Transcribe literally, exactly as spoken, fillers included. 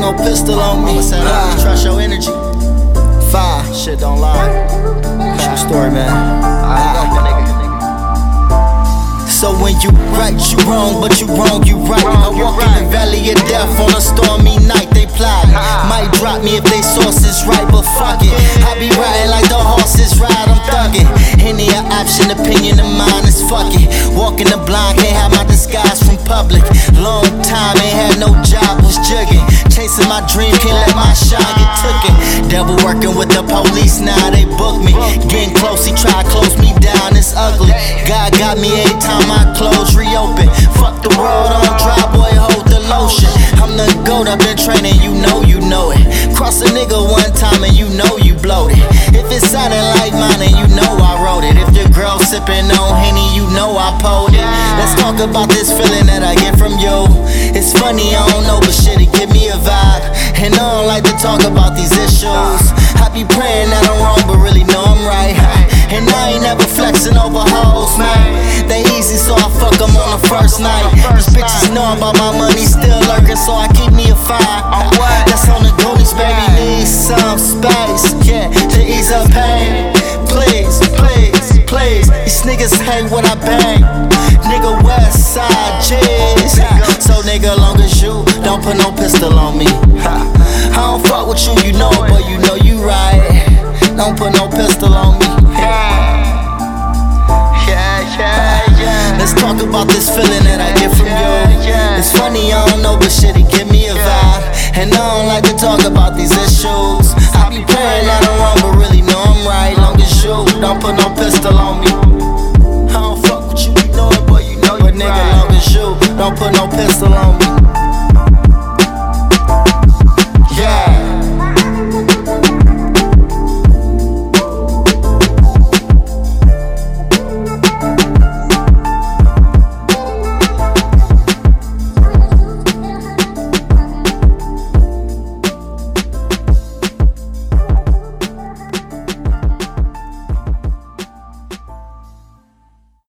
no pistol on me. Nah. Trust your energy. Fine, shit don't lie. True story, man. Ah. So when you right, you wrong, but you wrong, you right. I walk in the valley of death on a stormy night. They plot it. Might drop me if they sources right, but fuck it. I be riding like the horses ride, I'm thugging. Any option, opinion of mine is fuck it. Walking the blind, can't have my disguise from public. Long time, ain't had no job, was jugging. Chasing my dream, can't let my shine get tooken. Devil working with the police, now they book me. Getting close, he try to close me down, it's ugly. God got me every time I close, reopen. Fuck the world on dry, boy, hold the lotion. I'm the GOAT, I've been training, you know, you know it. Cross a nigga one time and you know you blowed it. If it sounded like mine and you know I wrote it. If your girl sipping on Henny, you know I pulled it. Let's talk about this feeling that I get from you. It's funny, I don't know, but shit, it give me a vibe. And I don't like to talk about these issues. I be praying that I'm wrong, but really know I'm right. And I ain't never flexing over hoes, man. They easy, so I fuck them on the first night. These bitches know about my money, still lurking, so I keep me a fire. That's on the goonies, baby, need some space, yeah, to ease up pain. Please, please, please, these niggas hate what I bang. Nigga West Side G's. So nigga, long as you don't put no pistol on me. I don't fuck with you, you know, but you know you right. Don't put no pistol on me. Let's talk about this feeling that I get from you. It's funny, I don't know, but shit, it give me a vibe. And I don't like to talk about these issues. I be praying that I'm wrong, but really know I'm right. Long as you don't put no pistol on me. I don't fuck with you, you know it, but you know, but nigga, long as you don't put no pistol on me.